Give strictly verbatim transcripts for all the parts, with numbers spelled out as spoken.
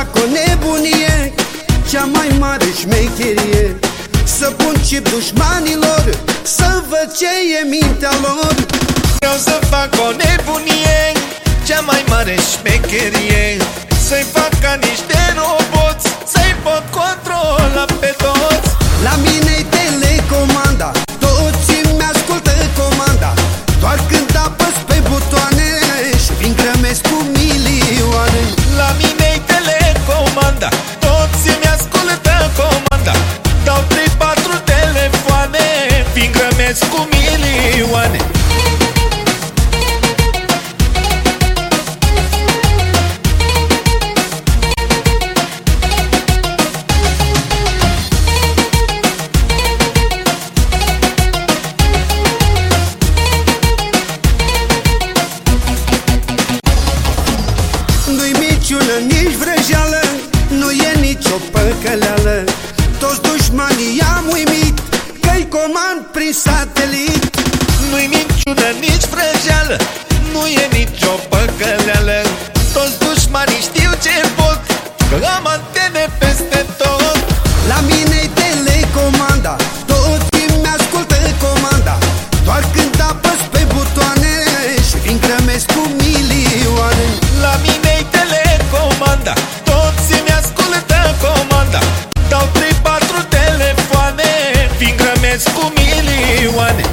fac o nebunie, cea mai mare șmecherie, să pun chip dușmanilor, să văd ce e mintea lor. Vreau să fac o nebunie, cea mai mare șmecherie, să-i fac ca niște roboți, să-i pot controla pe toți. La mine-i telecomanda, toți îmi ascultă comanda, doar când apăs pe butoane și vin grămesc cu milioane. La mine-i telecomanda, toți îmi ascultă comanda, dau trei patru telefoane, vin grămesc cu milioane. Nici vrăjeală, nu e nicio păcăleală, toți dușmanii i-am uimit, că-i comand prin satelit. Nu-i minciună, nici vrăjeală, nu e nicio păcăleală, toți dușmanii știu ce pot, că am antene peste tot. La mine-i telecomanda, toți îmi ascultă comanda, doar când apăs pe butoane și vin grămesc cu milioane. La mine-i telecomanda, toți îmi ascultă comanda, dau trei patru telefoane, vin grămesc cu milioane.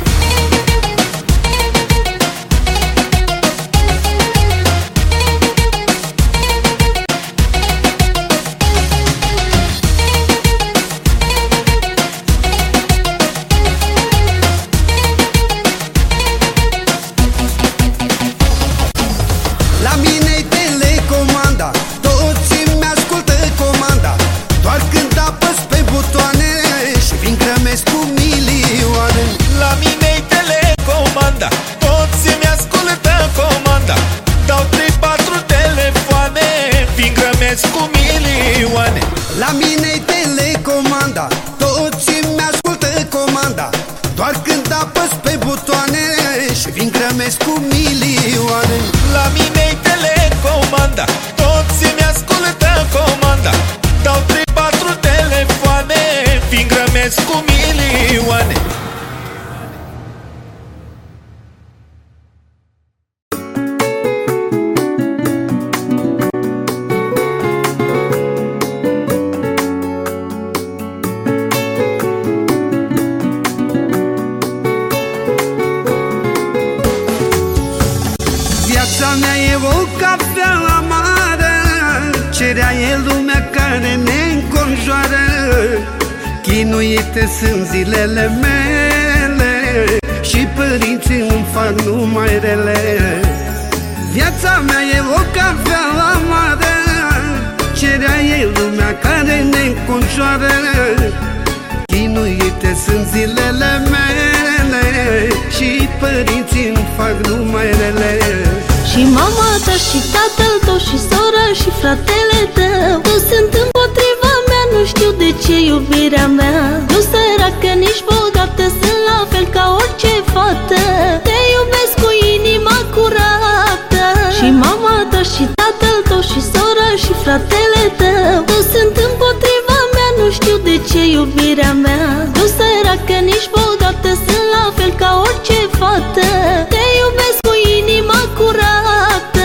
La mine-i telecomanda, toți îmi ascultă comanda, doar când apăs pe butoane și vin grămesc cu milioane. La mine-i telecomanda, toți îmi ascultă comanda, dau trei patru telefoane, vin grămesc cu milioane. La mine-i telecomanda, toți îmi ascultă comanda, doar când apăs pe butoane și vin grămesc cu milioane. La mine-i telecomanda, toți îmi ascultă comanda, dau trei patru telefoane, vin grămesc cu milioane. Viața mea e o cafea amară, cerea e lumea care ne înconjoară, chinuite sunt zilele mele și părinții îmi fac numai rele. Viața mea e o cafea amară, cerea e lumea care ne înconjoară, chinuite sunt zilele mele și părinții îmi fac numai rele. Și mama ta și tatăl tău și sora și fratele tău, toți sunt împotriva mea, nu știu de ce iubirea mea. Nu săracă, nici bogată, sunt la fel ca orice fată, te iubesc cu inima curată. Și mama ta și tatăl tău și sora și fratele tău, toți sunt împotriva mea, nu știu de ce iubirea mea. Nu săracă, nici bogată, sunt la fel ca orice fată, te iubesc cu inima curată.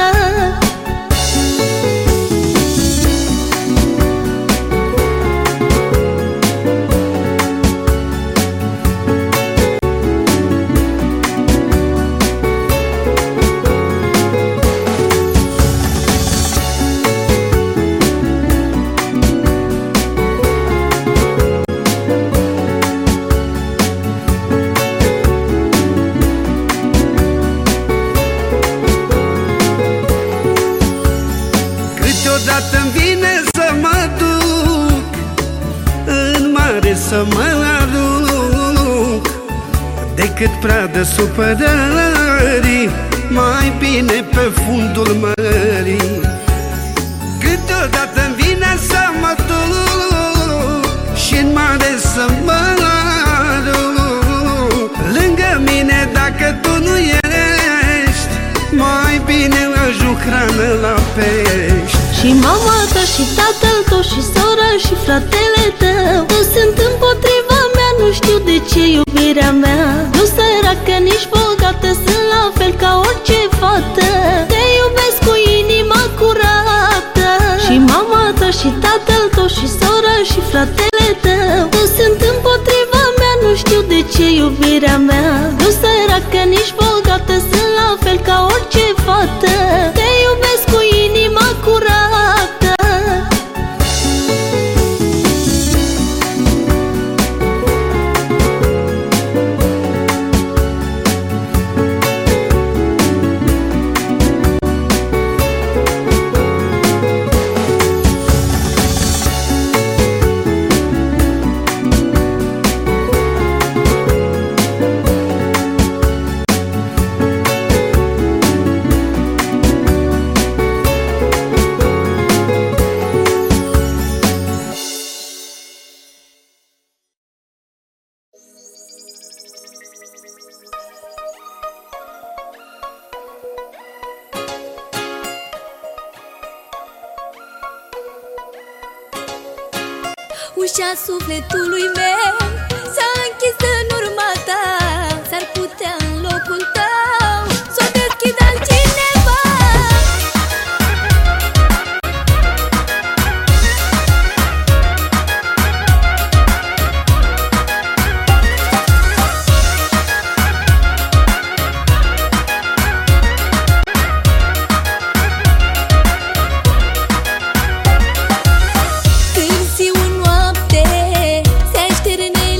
Câteodată-mi vine să mă duc în mare să mă arunc, decât pradă supărării, mai bine pe fundul mării. Câteodată-mi vine să mă duc și-n mare să mă arunc, lângă mine dacă tu nu ești, mai bine ajung hrană la pești. Și mama ta și tatăl tău și sora și fratele tău toți sunt împotriva mea, nu știu de ce iubirea mea. Nu săracă, nici bogată, sunt la fel ca orice fată. Te iubesc cu inima curată. Și mama ta și tatăl tău și sora și fratele tău toți sunt împotriva mea, nu știu de ce iubirea mea. Nu săracă, nici bogată, sunt la fel ca orice fată. Te iubesc cu inima curată. Ușa sufletului meu s-a închis în urma ta. S-ar putea în locul tău s-o deschid altcineva. Târziu noapte se așterne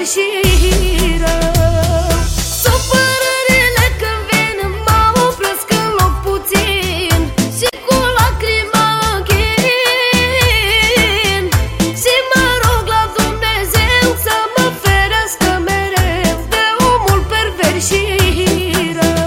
și rău. Supărările când vin mă opresc în loc puțin și cu lacrima închin și mă rog la Dumnezeu să mă ferească mereu de omul pervers și rău.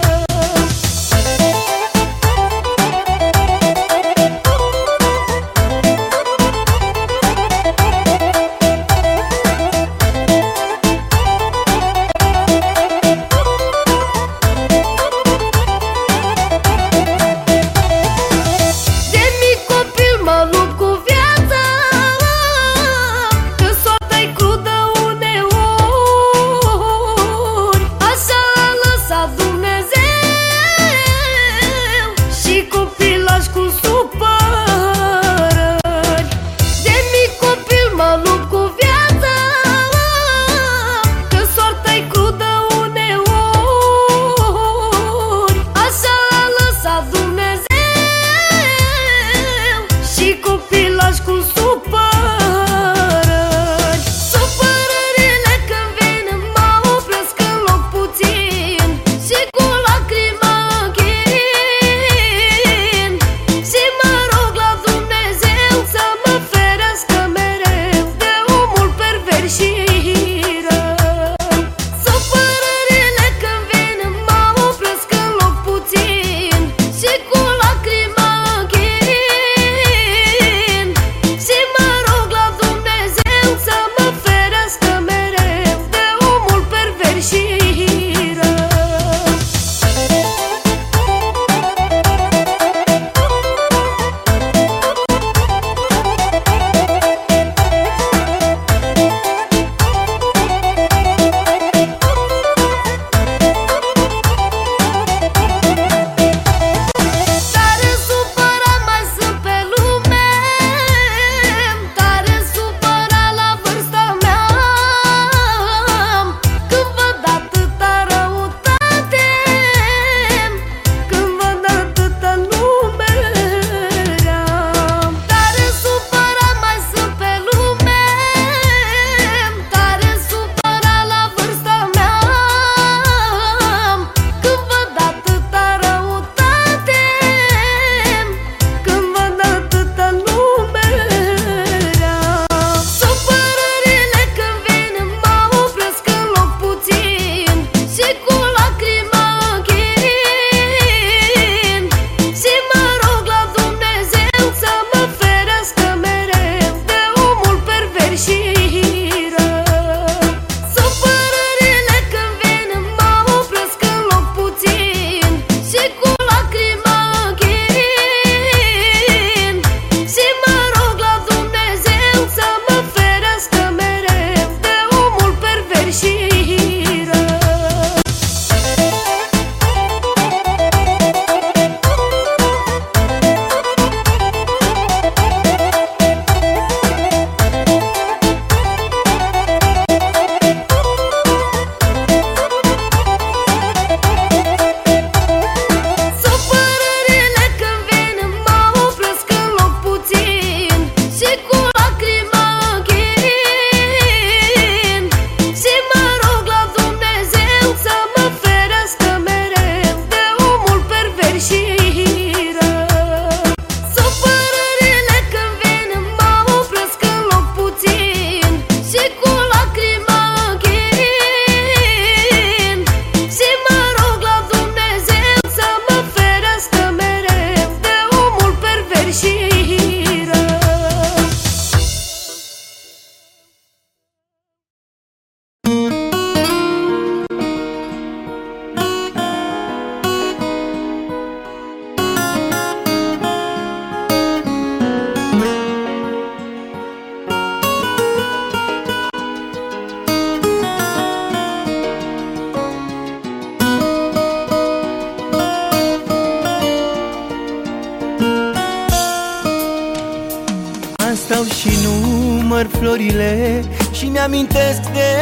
Stau și număr florile și mi-amintesc de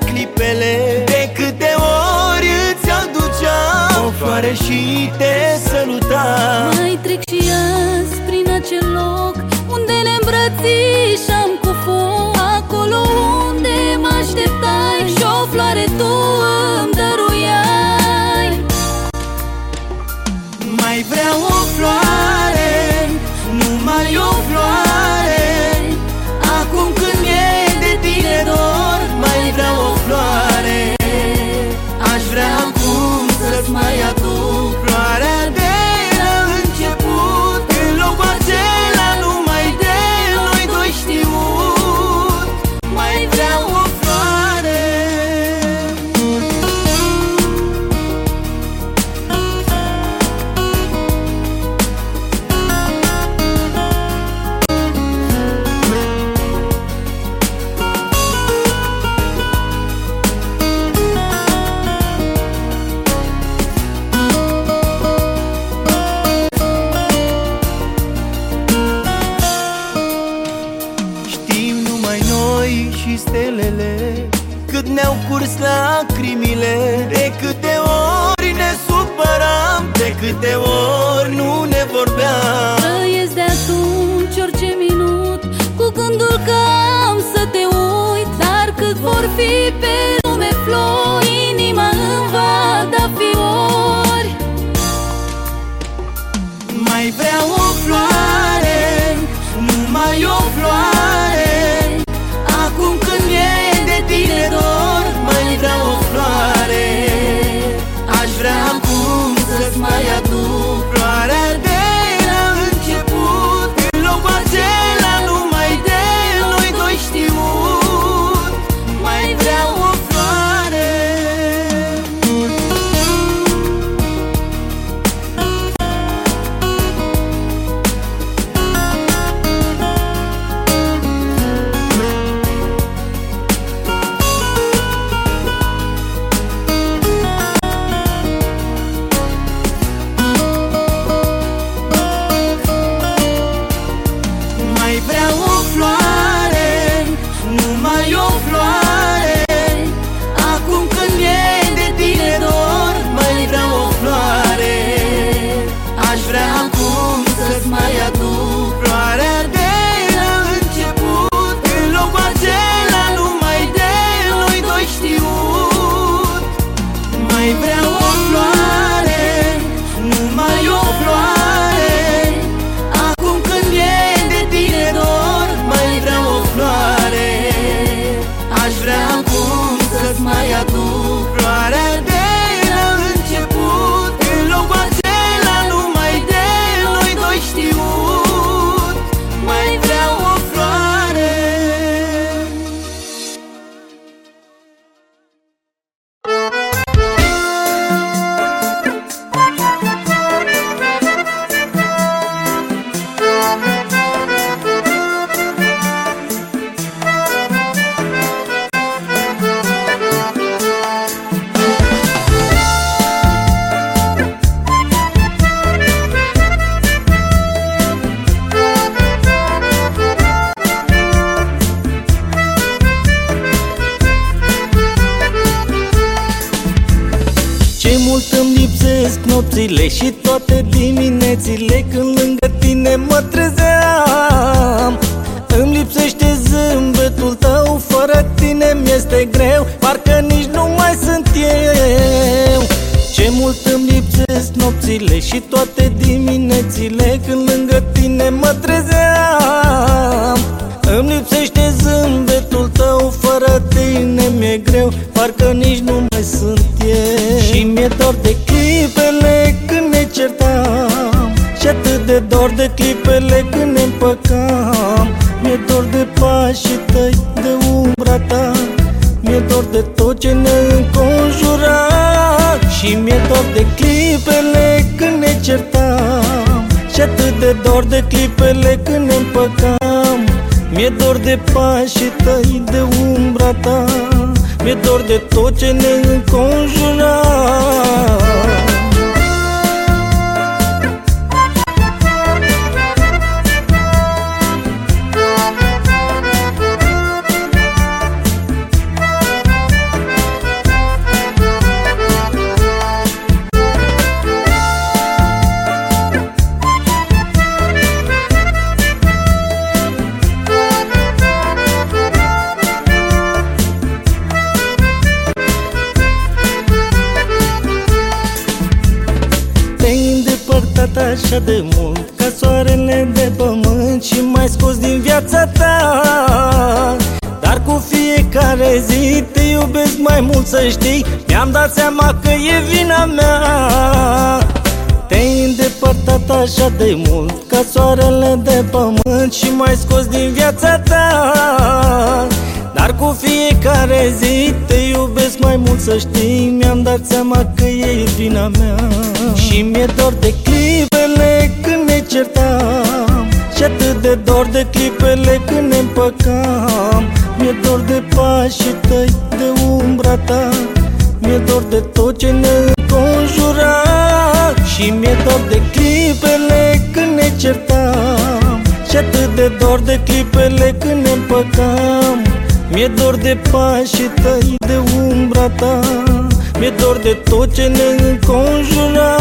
clipele de câte ori îți aduceam o floare și te salutam. Mai trec și azi prin acel loc unde ne îmbrățișam cu foc, acolo unde mă așteptai și și stelele, cât ne-au curs lacrimile. De câte ori ne supăram, de câte ori nu ne vorbeam. Trăiesc de atunci orice minut cu gândul că am să te uit. Dar cât vor fi pe lume flori, inima îmi va da fiori. Mai vreau o floare, numai o floare. Acum când e de tine dor, mai vreau o floare. Aș vrea acum să-ți mai aduc floarea de la început, în locul acela numai de noi doi știut. Mai vreau o floare. Mai vreau o floare, numai o floare. Acum când e de tine dor, mai vreau o floare. Aș vrea acum să-ți mai aduc floarea de la început, în locul acela numai de noi doi știut. Mai vreau o floare, numai o floare. Acum când e de tine dor, mai vreau o floare. Aș vrea acum să-ți mai aduc floarea de la început, în locul acela numai de noi doi știut. Mai vreau o floare. Ce mult îmi lipsesc nopțile și toate diminețile, când lângă tine mă trezeam. Îmi lipsește zâmbetul tău, fără tine mi-este greu, parcă nici nu mai sunt eu. Ce mult îmi lipsesc nopțile și toate diminețile, când lângă tine mă trezeam. Îmi lipsește zâmbetul tău, fără tine mi-e greu, parcă nici nu mai sunt eu. Și mi-e dor de clipele când ne certam, și atât de dor de clipele când ne împăcam. Mi-e dor de pașii tăi, de umbra ta, mi-e dor de tot ce ne înconjura. Și mi-e dor de clipele când ne certam, și atât de dor de clipele când ne împăcam. Mi-e dor de pașii tăi, de umbra ta, mi-e dor de tot ce ne înconjura. Așa de mult ca soarele de pământ și m-ai scos din viața ta. Dar cu fiecare zi te iubesc mai mult, să știi. Mi-am dat seama că e vina mea. Te-ai îndepărtat așa de mult ca soarele de pământ și m-ai scos din viața ta. Dar cu fiecare zi te iubesc mai mult, să știi. Mi-am dat seama că e vina mea. Și mi-e dor de clipele când ne certam, și atât de dor de clipele când ne împăcam. Mi-e dor de pașii tăi, de umbra ta, mi-e dor de tot ce ne înconjura. Și mi-e dor de clipele când ne certam, și atât de dor de clipele când ne împăcam. Mi-e dor de pașii tăi, de umbra ta, mi-e dor de tot ce ne înconjura.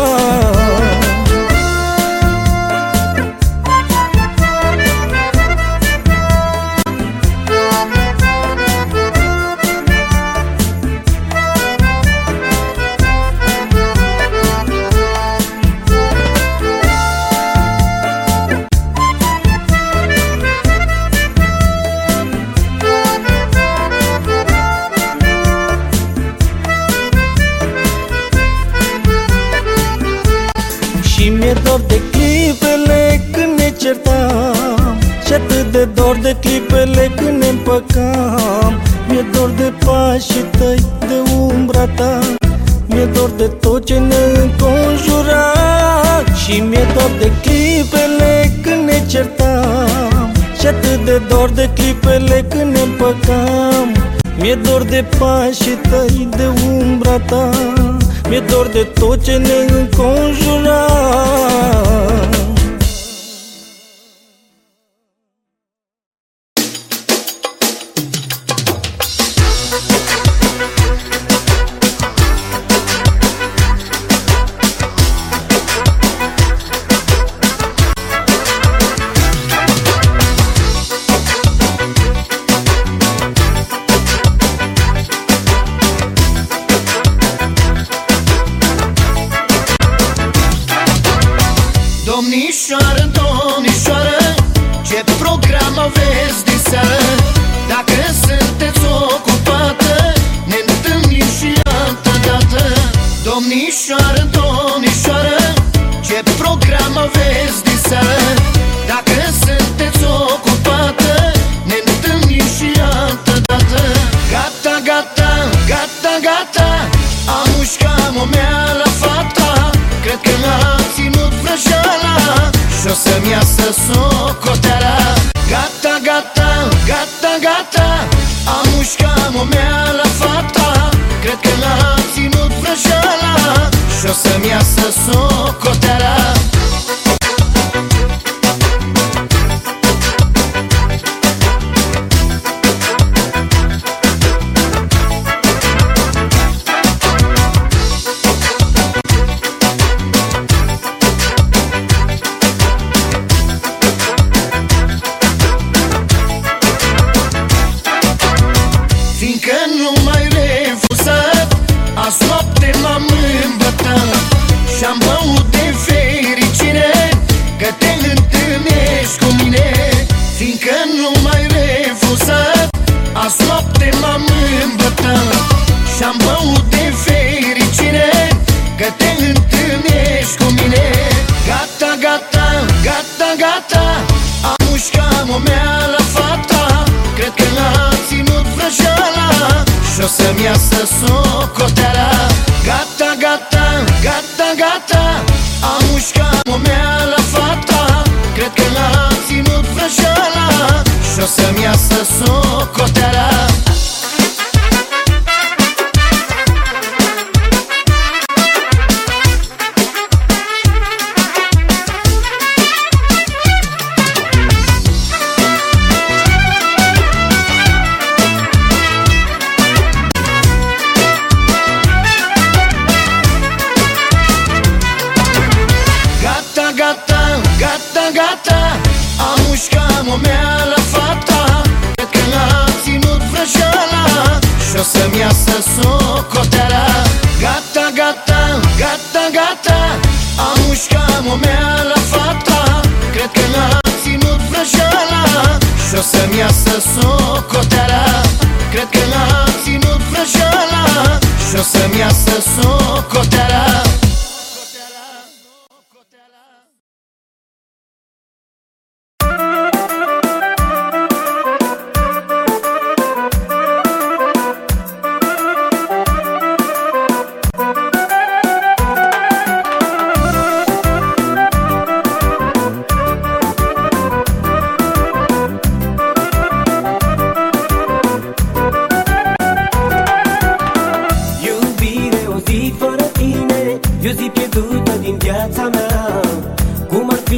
Și mi-e dor de clipele când ne certam, și atât de dor de clipele când ne împăcam. Mi-e dor de pașii tăi, de umbra ta, mi-e dor de tot ce ne înconjura. Și mi-e dor de clipele când ne certam, și atât de dor de clipele când ne împăcam. Mi-e dor de pașii tăi, de umbra ta, mi-e dor de tot ce ne înconjura. Domnișoară, domnișoară, ce program aveți de seară? Dacă sunteți ocupată, ne întâlnim și altă dată. Domnișoară, domnișoară, ce program aveți de seară? Dacă sunteți ocupată, ne întâlnim și altă dată. Gata, gata, gata, gata, am mușcat-o mea la fata. Cred că l-a ținut vrăjeala și o să-mi iasă socoteala. Gata, gata, gata, gata, am mușcat-o mea la fata. Cred că l-a ținut vrăjeala și o să-mi iasă socoteala. Fiindcă nu m-ai refuzat, azi noapte m-am îmbătat și-am băut de fericire că te întâlnești cu mine. Fiindcă nu m-ai refuzat, azi noapte m-am îmbătat și-am băut de fericire că te întâlnești cu mine. Gata, gata, gata, gata, am mușcat-o mea la fata. Cred că l-a ținut vrăjeala și o să-mi iasă socoteala. Gata, gata, gata, gata, am mușcat-o mea la fata. Cred că l-a ținut vrăjeala și o să-mi iasă socoteala. Gata, gata, gata, am mușcat-o mea la fata. Cred că l-a ținut vrăjeala și o să-mi iasă socoteala. Gata, gata, gata, gata, am mușcat-o mea la fata. Cred că l-a ținut vrăjeala și o să-mi iasă socoteala. Cred că l-a ținut vrăjeala și o să-mi iasă socoteala.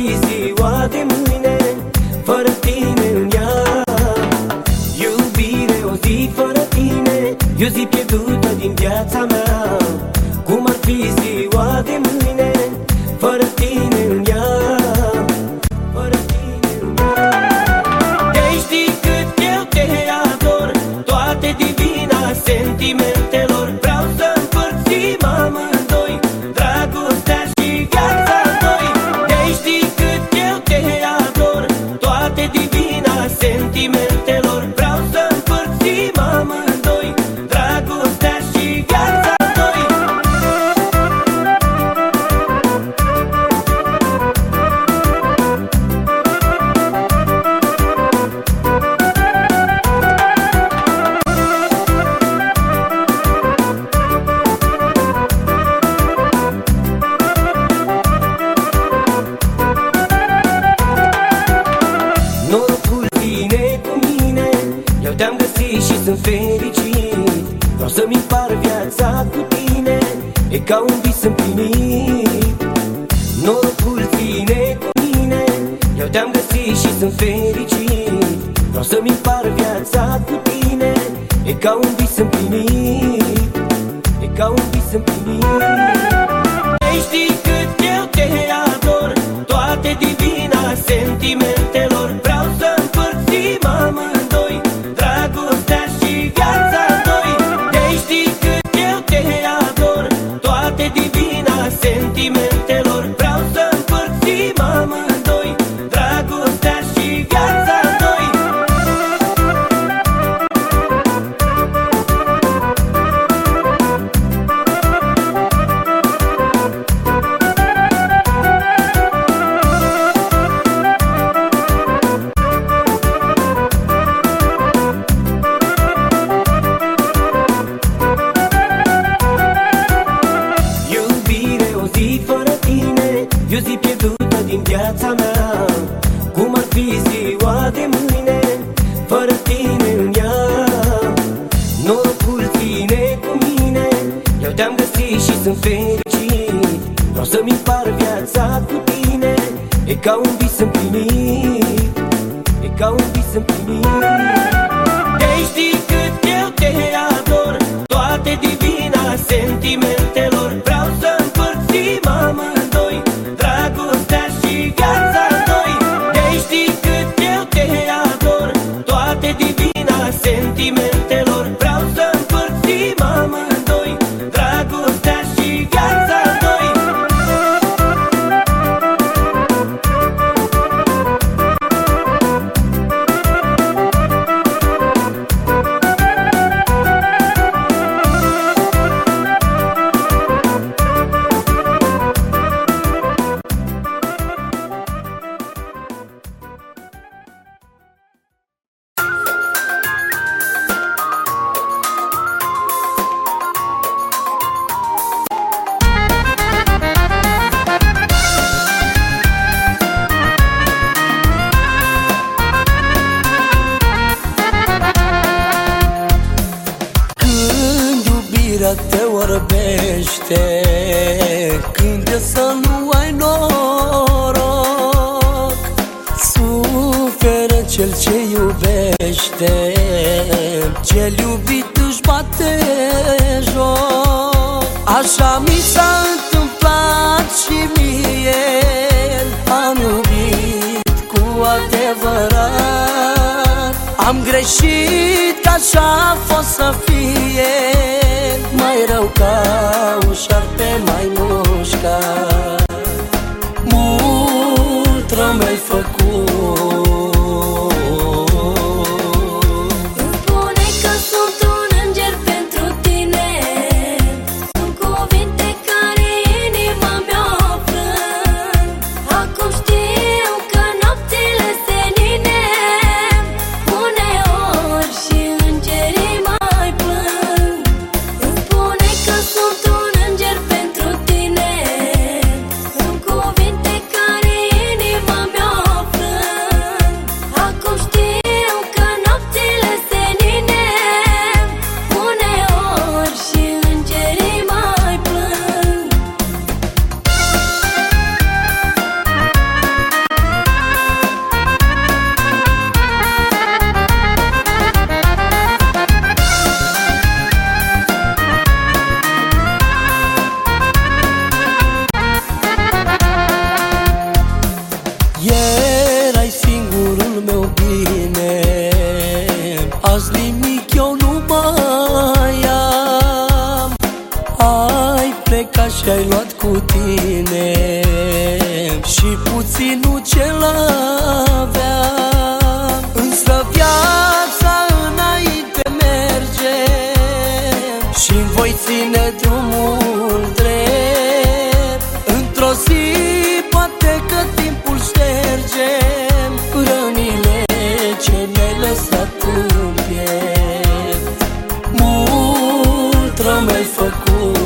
Fără tine în ea, iubire E o zi pierdută din viața mea, cum ar fi ziua de mâine, fără tine în ea, fără tine în ea. Te știi cât eu te ador, toate divina sentimentelor. Vreau să împărțim amândoi dragostea și viața noi. Te știi cât eu te ador, toate divina sentimentelor. Vreau să împărțim amândoi dragostea și viața noi. Norocul vine cu mine, eu te-am găsit și sunt fericit. Vreau să-mi împar viața cu tine, e ca un vis împlinit. Norocul vine cu mine, eu te-am găsit și sunt fericit. Vreau să-mi împar viața cu tine, e ca un vis împlinit, e ca un vis împlinit. Ei, știi cât eu te ador, toate divina sentimentelor. Vreau să împărțim amândoi dragostea și viața noi. Ei, știi cât eu te ador, toate divina sentimentelor. Vreau să împărțim amândoi dragostea și viața noi. Iubire, o zi fără tine, e o zi pierdută din viața mea, cum ar fi ziua de mâine, fără tine în ea. Norocul vine cu mine, eu te-am găsit și sunt fericit. Vreau să-mi împar viața cu tine, e ca un vis împlinit, e ca un vis împlinit. Ei, știi cât eu te ador, toate divina sentimentelor. Vreau să împărțim amândoi dragostea și viața noi. Ei, știi cât eu te ador, toate divina sentimentelor. Vreau să împărțim amândoi dragostea și viața noi. Când iubirea te orbește, când e să nu ai noroc, suferă cel ce iubește, cel iubit își bate joc. Așa mi s-a întâmplat și mie, am iubit cu adevărat. Am greșit, că așa a fost să fie, mai rău ca un șarpe mai mușcat. Mult rău mi-ai făcut. Îmi spune că sunt un înger pentru tine, sunt cuvinte care inima mea frâng. Acum știu că nopțile senine, uneori și îngerii mai plâng. Îmi spune că sunt un înger pentru tine, sunt cuvinte care inima mea frâng. tine. Azi nimic eu nu mai am, ai plecat și ai luat cu tine și puținul ce-l aveam. Însă viața înainte merge și-mi voi ține drumul drept. Într-o zi poate că timpul șterge rănile ce ne-ai lăsat în piept. Mult rău mi-ai făcut.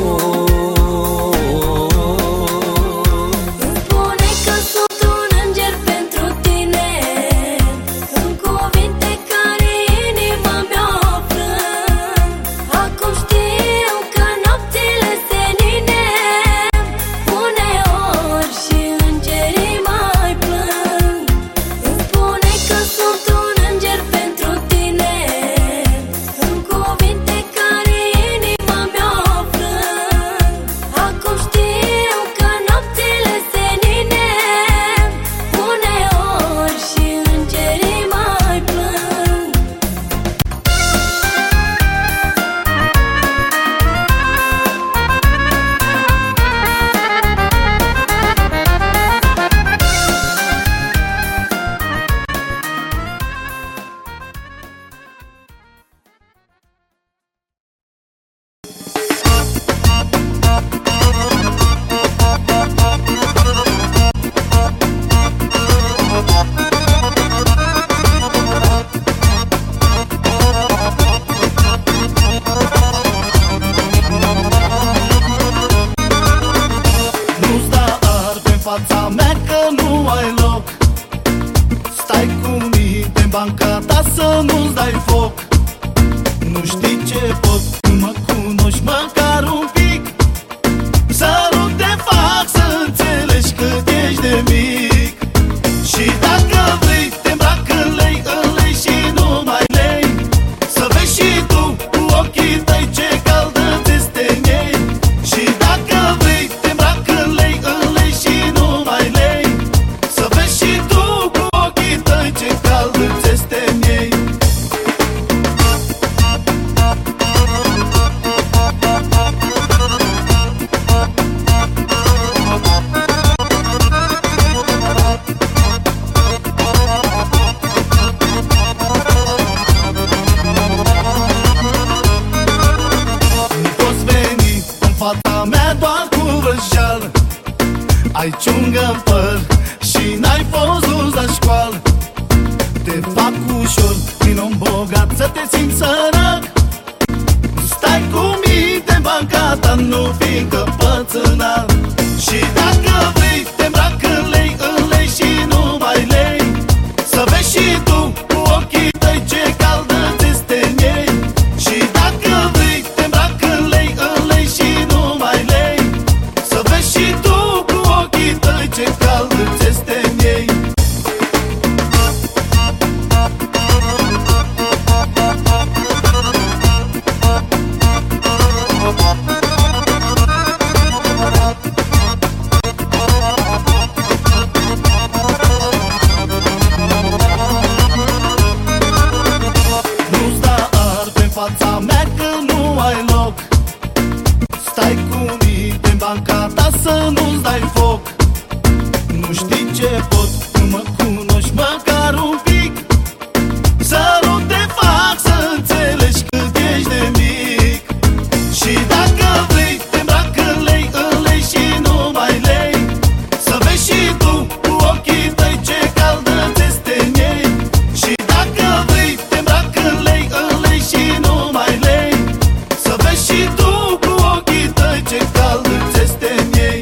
Ai ciungă în păr și n-ai fost dus la școală. Te fac ușor din om bogat să te simți sărac. Stai cu minte în banca ta, nu fi încăpățânat. Și dacă vrei te îmbrac în lei, în lei și numai lei. Să vezi și tu cu ochii tăi ce caldă ți-este în ei. Și dacă vrei te îmbrac în lei, în lei și numai lei. Să vezi și tu ce cald îți este în ei. Nu-ți da ar pe fața mea că nu ai loc. Stai cu minte în banca ta să nu-ți dai foc. Nu știi ce pot, nu mă cunoști măcar un pic. Să nu te fac să înțelegi cât ești de mic. Și dacă vrei te îmbrac în lei, în lei și numai lei. Să vezi și tu cu ochii tăi ce caldă ți-este în ei. Și dacă vrei te îmbrac în lei, în lei și numai lei. Să vezi și tu cu ochii tăi ce caldă ți-este în ei.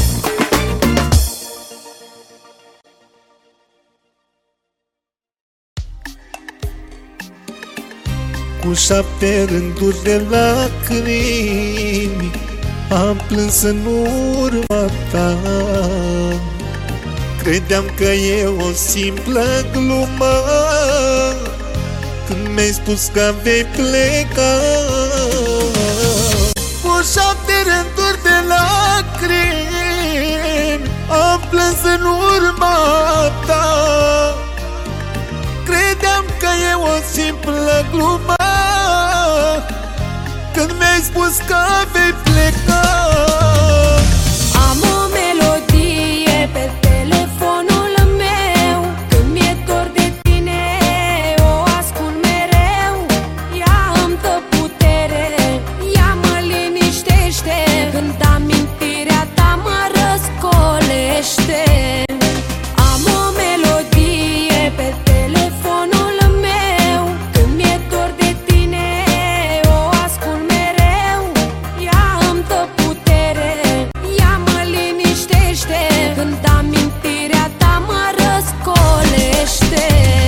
Cu șapte rânduri de lacrimi am plâns în urma ta. Credeam că e o simplă glumă când mi-ai spus că vei pleca. Cu șapte rânduri de lacrimi am plâns în urma ta. Credeam e o simplă glumă când mi-ai spus că vei pleca. Am o melodie pe telefonul meu, când mi-e dor de tine o ascult mereu. Ea îmi dă putere, ea mă liniștește, când amintirea ta mă răscolește. Am o melodie pe telefonul meu, când mi-e dor de tine o ascult mereu. Ea îmi dă putere, ea mă liniștește, când amintirea ta mă răscolește.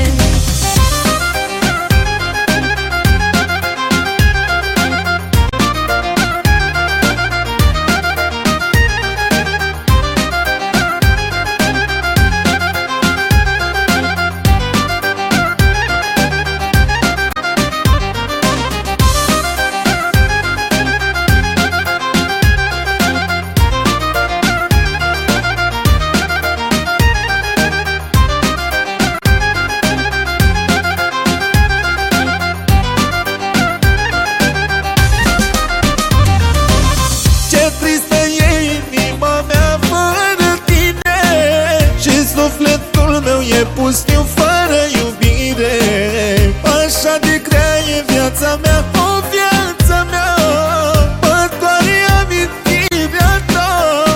Ce tristă e inima mea fără tine, și sufletul meu e pustiu fără iubire. Așa de grea e viața mea, o viața mea, mă doare amintirea ta.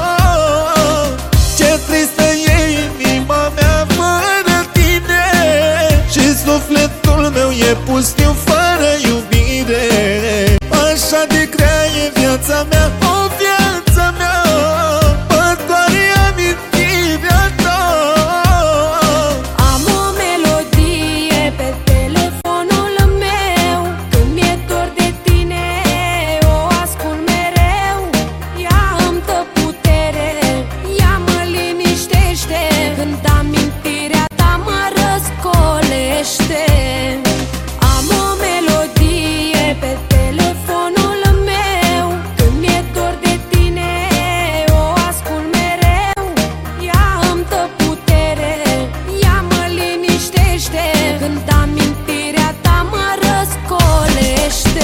Ce tristă e inima mea fără tine, și sufletul meu e pustiu fără iubire. Așa de grea e viața mea, o viața mea, mă doare amintirea ta. Am o melodie pe telefonul meu, când mi-e dor de tine o ascult mereu. Ea îmi dă putere, ea mă liniștește, când amintirea ta mă răscolește. Am o melodie pe telefonul meu, când mi-e dor de tine o ascult mereu. Ea îmi dă putere, ea mă liniștește, când amintirea ta mă răscolește.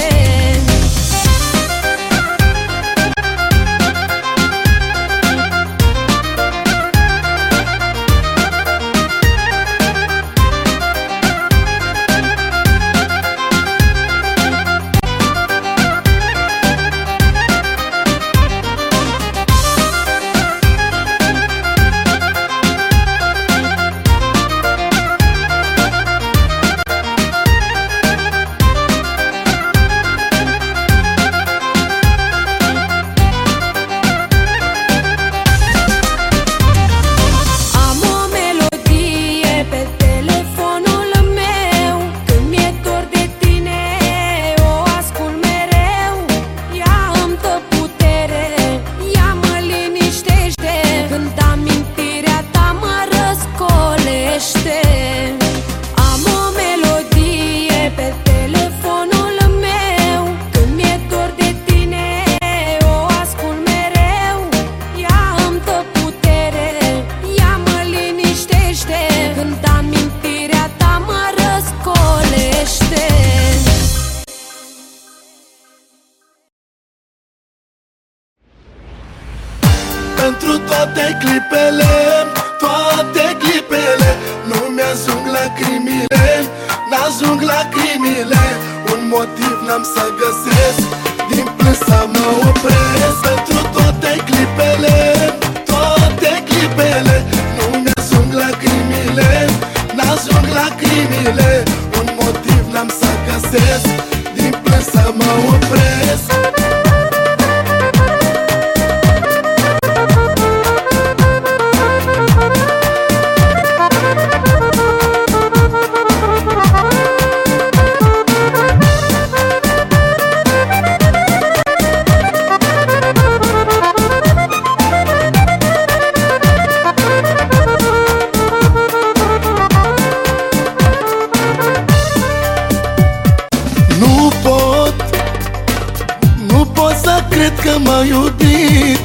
Am o melodie pe telefonul meu, când mi-e dor de tine o ascult mereu. Ea îmi dă putere, ea mă liniștește, când amintirea ta mă răscolește. Am o melodie pe telefonul meu, când mi-e dor de tine o ascult mereu. Ea îmi dă putere, ea mă liniștește, când amintirea ta mă răscolește. Pentru toate clipele, toate clipele, nu mi-ajung lacrimile, n-ajung lacrimile. Un motiv n-am să găsesc, din plâns să mă opresc. Pentru toate clipele, toate clipele, nu mi-ajung lacrimile, n-ajung lacrimile. Un motiv n-am să găsesc, din plâns să mă opresc. că m-ai iubit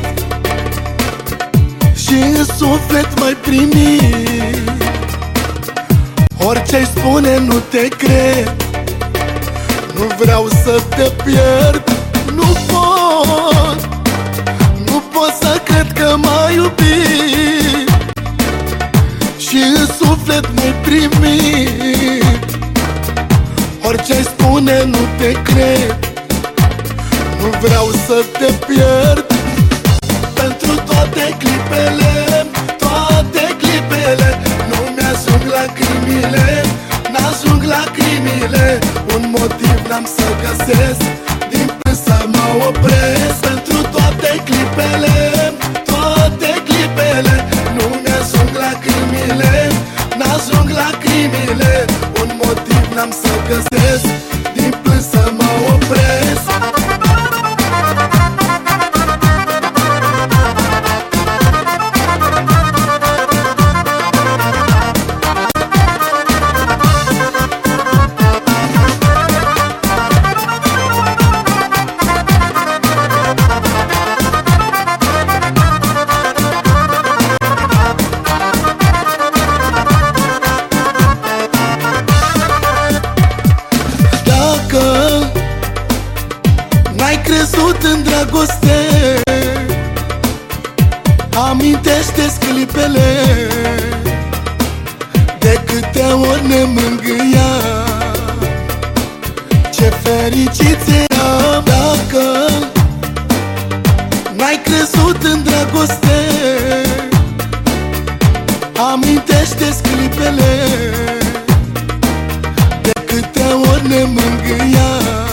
și în suflet m-ai primit. Orice Orice-i spune nu te cred. Nu vreau să te pierd. Nu pot, nu pot să cred că m-ai iubit și în suflet m-ai primit. Orice-i spune nu te cred. Nu vreau să te pierd. Pentru toate clipele, toate clipele, nu mi-ajung lacrimile, n-ajung lacrimile. Un motiv n-am să găsesc, din plâns să mă opresc. Pentru toate clipele, toate clipele, nu mi-ajung lacrimile, n-ajung lacrimile. Un motiv n-am să găsesc, din plâns să mă opresc. N-ai crezut în dragoste, amintește-ți clipele, de câte ori ne mângâia, ce fericiți eram. Dacă n-ai crezut în dragoste, amintește-ți clipele, de câte ori ne mângâia,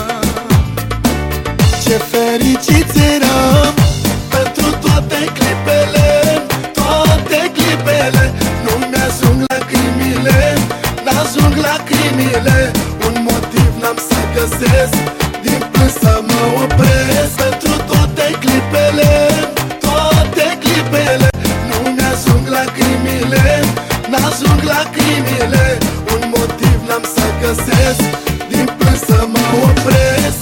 ce fericiți eram. Pentru toate clipele, toate clipele, nu mi-ajung lacrimile, n-ajung lacrimile. Un motiv n-am să găsesc, din plâns să mă opresc. Pentru toate clipele, toate clipele, nu mi-ajung lacrimile, n-ajung lacrimile. Un motiv n-am să găsesc, din plâns să mă opresc.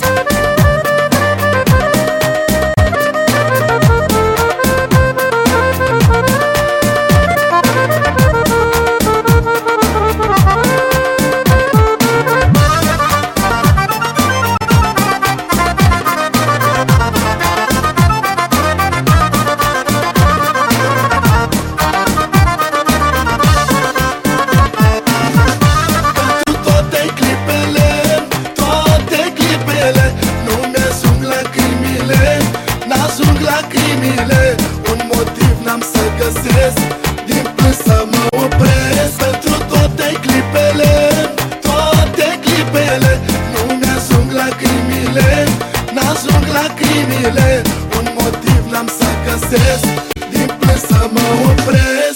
N-ajung lacrimile, un motiv n-am să găsesc, din plâns să mă opresc. Pentru toate clipele, toate clipele, nu mi-ajung lacrimile, n-ajung lacrimile. Un motiv n-am să găsesc, din plâns să mă opresc.